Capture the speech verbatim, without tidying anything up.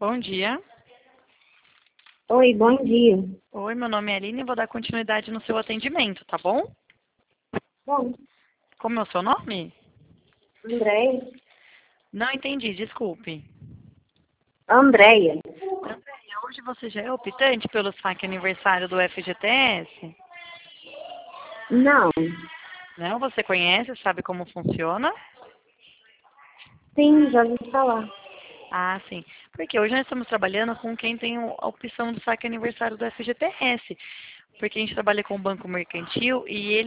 Bom dia. Oi, bom dia. Oi, meu nome é Aline e vou dar continuidade no seu atendimento, tá bom? Bom, Como é o seu nome? Andréia. Não entendi, desculpe. Andréia. Andréia, hoje você já é optante pelo saque aniversário do F G T S? Não. Não? Você conhece, sabe como funciona? Sim, já ouvi falar. Ah, sim. Porque hoje nós estamos trabalhando com quem tem o- a opção do saque aniversário do F G T S. Porque a gente trabalha com o banco mercantil e ele